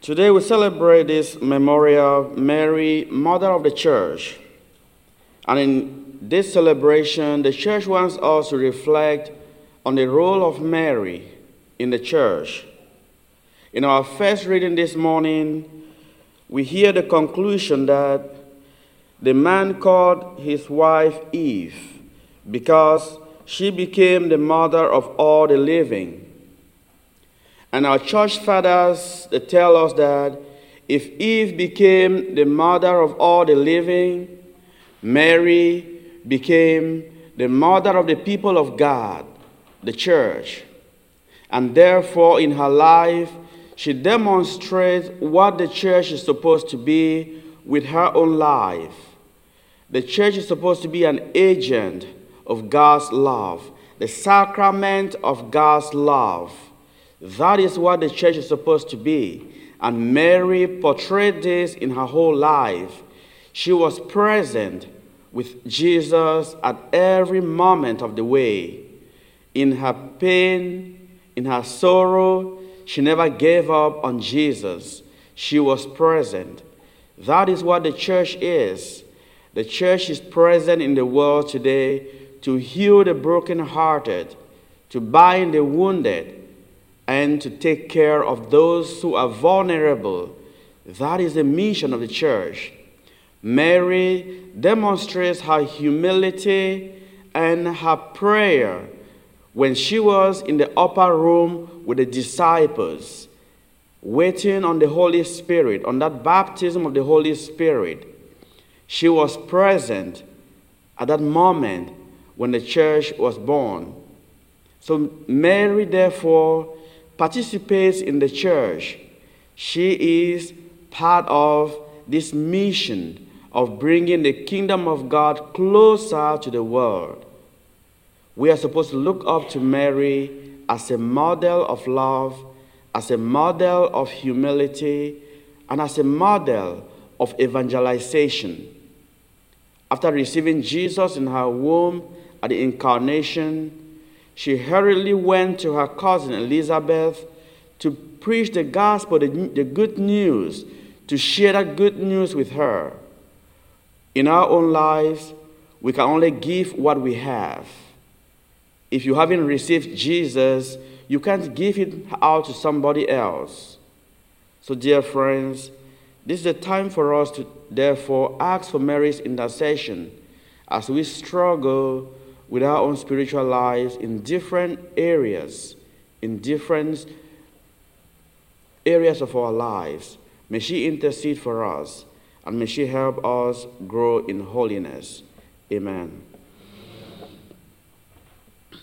Today we celebrate this memorial of Mary, Mother of the Church. And in this celebration, the church wants us to reflect on the role of Mary in the church. In our first reading this morning, we hear the conclusion that the man called his wife Eve because she became the mother of all the living. And our church fathers, they tell us that if Eve became the mother of all the living, Mary became the mother of the people of God, the church. And therefore, in her life, she demonstrates what the church is supposed to be with her own life. The church is supposed to be an agent of God's love, the sacrament of God's love. That is what the church is supposed to be. And Mary portrayed this in her whole life. She was present with Jesus at every moment of the way. In her pain, in her sorrow, she never gave up on Jesus. She was present. That is what the church is. The church is present in the world today to heal the brokenhearted, to bind the wounded, and to take care of those who are vulnerable. That is the mission of the church. Mary demonstrates her humility and her prayer when she was in the upper room with the disciples, waiting on the Holy Spirit, on that baptism of the Holy Spirit. She was present at that moment when the church was born. So Mary, therefore, participates in the church. She is part of this mission of bringing the kingdom of God closer to the world. We are supposed to look up to Mary as a model of love, as a model of humility, and as a model of evangelization. After receiving Jesus in her womb at the incarnation, she hurriedly went to her cousin Elizabeth to preach the gospel, the good news, to share that good news with her. In our own lives, we can only give what we have. If you haven't received Jesus, you can't give it out to somebody else. So, dear friends, this is the time for us to therefore ask for Mary's intercession as we struggle with our own spiritual lives in different areas of our lives. May she intercede for us, and may she help us grow in holiness. Amen.